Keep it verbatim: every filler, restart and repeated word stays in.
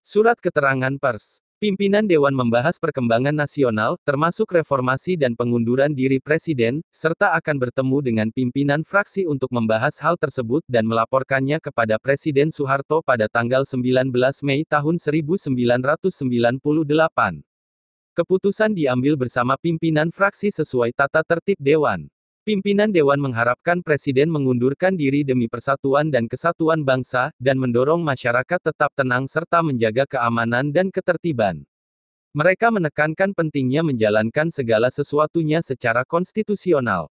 Surat Keterangan Pers. Pimpinan Dewan membahas perkembangan nasional, termasuk reformasi dan pengunduran diri Presiden, serta akan bertemu dengan pimpinan fraksi untuk membahas hal tersebut dan melaporkannya kepada Presiden Soeharto pada tanggal sembilan belas Mei tahun seribu sembilan ratus sembilan puluh delapan. Keputusan diambil bersama pimpinan fraksi sesuai tata tertib Dewan. Pimpinan Dewan mengharapkan Presiden mengundurkan diri demi persatuan dan kesatuan bangsa, dan mendorong masyarakat tetap tenang serta menjaga keamanan dan ketertiban. Mereka menekankan pentingnya menjalankan segala sesuatunya secara konstitusional.